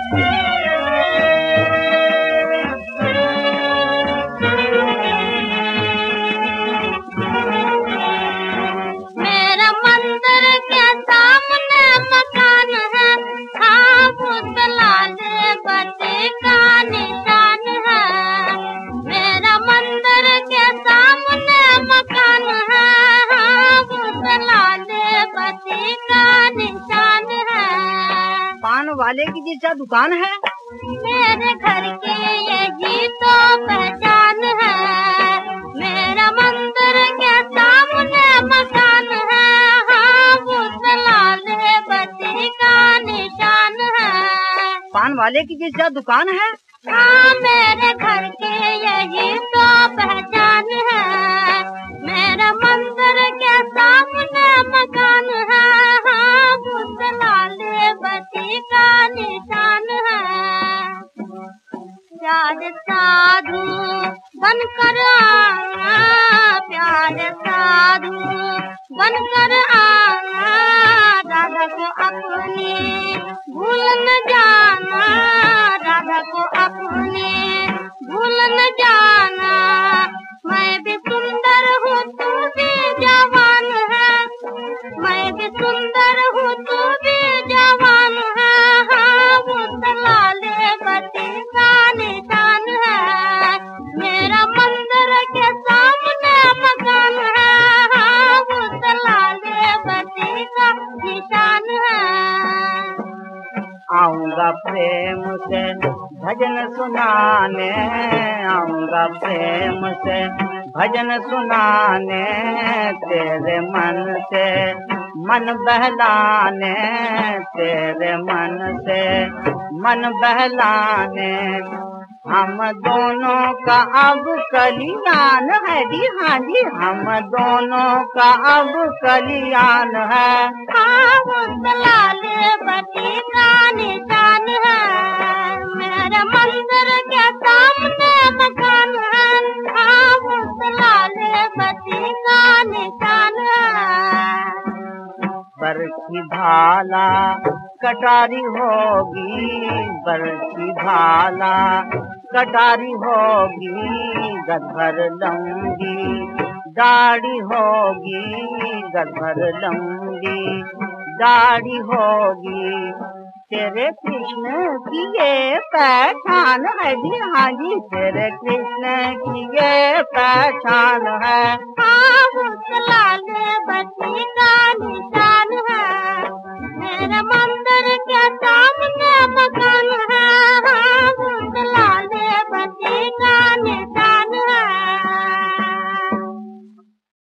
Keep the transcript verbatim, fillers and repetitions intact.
मेरा मंदिर के सामने मकान है, हाँ वो लाल बत्ती का निशान है। मेरा मंदिर के सामने मकान है, हाँ वो लाल बत्ती का निशान है। पान वाले की जैसा दुकान है, मेरे घर की यही तो पहचान है। मेरा मंदिर के सामने मकान है, हाँ वो लाल बत्ती का निशान है। पान वाले की जैसा दुकान है, हाँ मेरे घर की यही तो पहचान है। मेरा मंदिर के सामने मकान है, हाँ वो लाल बत्ती का निशान है। प्यार साधु बनकर आना, प्यार साधु बनकर आना, राधा को अपनी भूल न जाना, राधा को अपनी भूल न जाना। मैं भी सुंदर हूँ तू भी जवान है, मैं भी सुंदर हूँ तू भी जवान है, हाँ वो लाल बत्ती का निशान है। मेरा मंदिर के सामने मकान है, हाँ वो लाल बत्ती का निशान है। आऊंगा प्रेम से भजन सुनाने, आऊंगा प्रेम से भजन सुनाने, तेरे मन से मन बहलाने, तेरे मन से मन बहलाने। हम दोनों का अब कल्याण है जी, हाँ जी हम दोनों का अब कल्याण है। हाँ वो लाल बत्ती का निशान है। मेरा मंदिर के सामने मकान है, हाँ वो लाल बत्ती का निशान है। बरछी भाला कटारी होगी, बरछी भाला कटारी होगी, गदभर लंबी दाढ़ी होगी, गदभर लंबी दाढ़ी होगी। तेरे कृष्ण की ये पहचान है जी, हाँ जी तेरे कृष्ण की ये पहचान है। हाँ वो लाल बत्ती का निशान है। मेरा